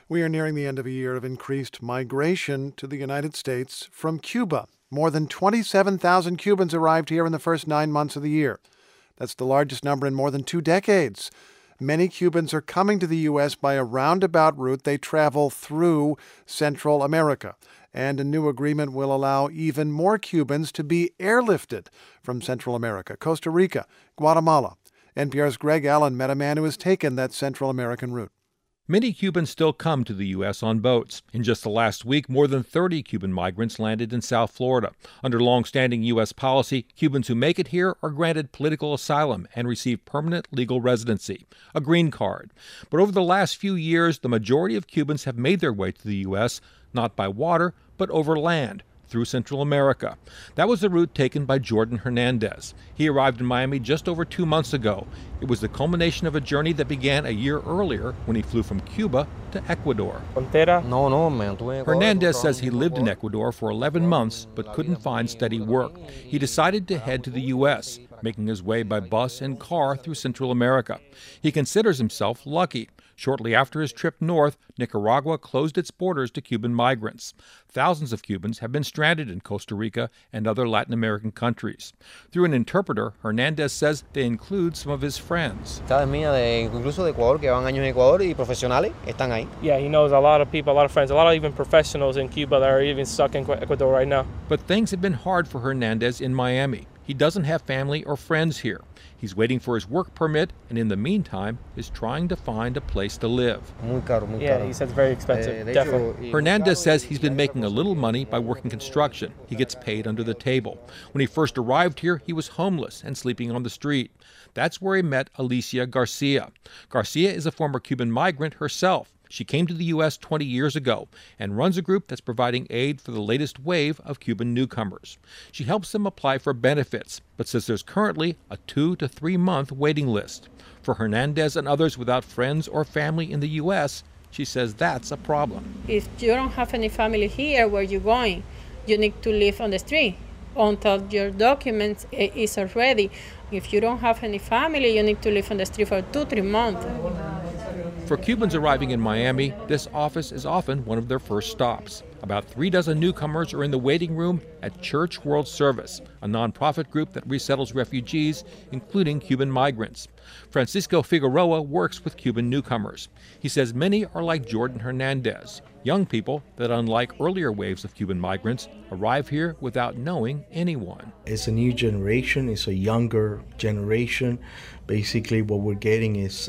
We are nearing the end of a year of increased migration to the United States from Cuba. More than 27,000 Cubans arrived here in the first 9 months of the year. That's the largest number in more than 2 decades. Many Cubans are coming to the U.S. by a roundabout route. They travel through Central America. And a new agreement will allow even more Cubans to be airlifted from Central America, Costa Rica, Guatemala. NPR's Greg Allen met a man who has taken that Central American route. Many Cubans still come to the U.S. on boats. In just the last week, more than 30 Cuban migrants landed in South Florida. Under long-standing U.S. policy, Cubans who make it here are granted political asylum and receive permanent legal residency, a green card. But over the last few years, the majority of Cubans have made their way to the U.S., not by water, but over land, through Central America. That was the route taken by Jordan Hernandez. He arrived in Miami just over 2 months ago. It was the culmination of a journey that began a year earlier when he flew from Cuba to Ecuador. Hernandez says he lived in Ecuador for 11 months but couldn't find steady work. He decided to head to the U.S., making his way by bus and car through Central America. He considers himself lucky. Shortly after his trip north, Nicaragua closed its borders to Cuban migrants. Thousands of Cubans have been stranded in Costa Rica and other Latin American countries. Through an interpreter, Hernandez says they include some of his friends. Yeah, he knows a lot of people, a lot of friends, a lot of even professionals in Cuba that are even stuck in Ecuador right now. But things have been hard for Hernandez in Miami. He doesn't have family or friends here. He's waiting for his work permit and in the meantime is trying to find a place to live. Yeah, he said it's very expensive, definitely. Hernandez says he's been making a little money by working construction. He gets paid under the table. When he first arrived here, he was homeless and sleeping on the street. That's where he met Alicia Garcia. Garcia is a former Cuban migrant herself. She came to the U.S. 20 years ago and runs a group that's providing aid for the latest wave of Cuban newcomers. She helps them apply for benefits, but says there's currently a 2 to 3 month waiting list. For Hernandez and others without friends or family in the U.S., she says that's a problem. If you don't have any family here, where you're going, you need to live on the street until your documents is ready. If you don't have any family, you need to live on the street for 2-3 months. For Cubans arriving in Miami, this office is often one of their first stops. About 3 dozen newcomers are in the waiting room at Church World Service, a nonprofit group that resettles refugees, including Cuban migrants. Francisco Figueroa works with Cuban newcomers. He says many are like Jordan Hernandez, young people that, unlike earlier waves of Cuban migrants, arrive here without knowing anyone. It's a new generation, it's a younger generation. Basically what we're getting is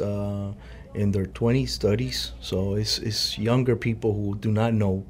in their 20s, 30s, so it's younger people who do not know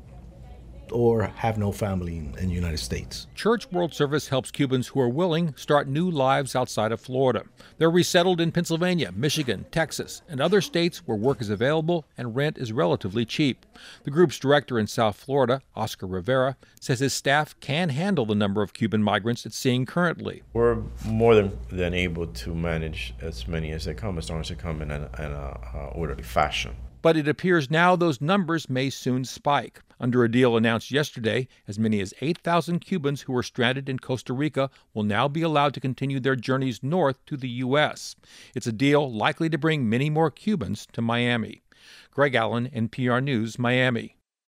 or have no family in the United States. Church World Service helps Cubans who are willing start new lives outside of Florida. They're resettled in Pennsylvania, Michigan, Texas, and other states where work is available and rent is relatively cheap. The group's director in South Florida, Oscar Rivera, says his staff can handle the number of Cuban migrants it's seeing currently. We're more than able to manage as many as they come, as long as they come in an orderly fashion. But it appears now those numbers may soon spike. Under a deal announced yesterday, as many as 8,000 Cubans who were stranded in Costa Rica will now be allowed to continue their journeys north to the U.S. It's a deal likely to bring many more Cubans to Miami. Greg Allen, NPR News, Miami.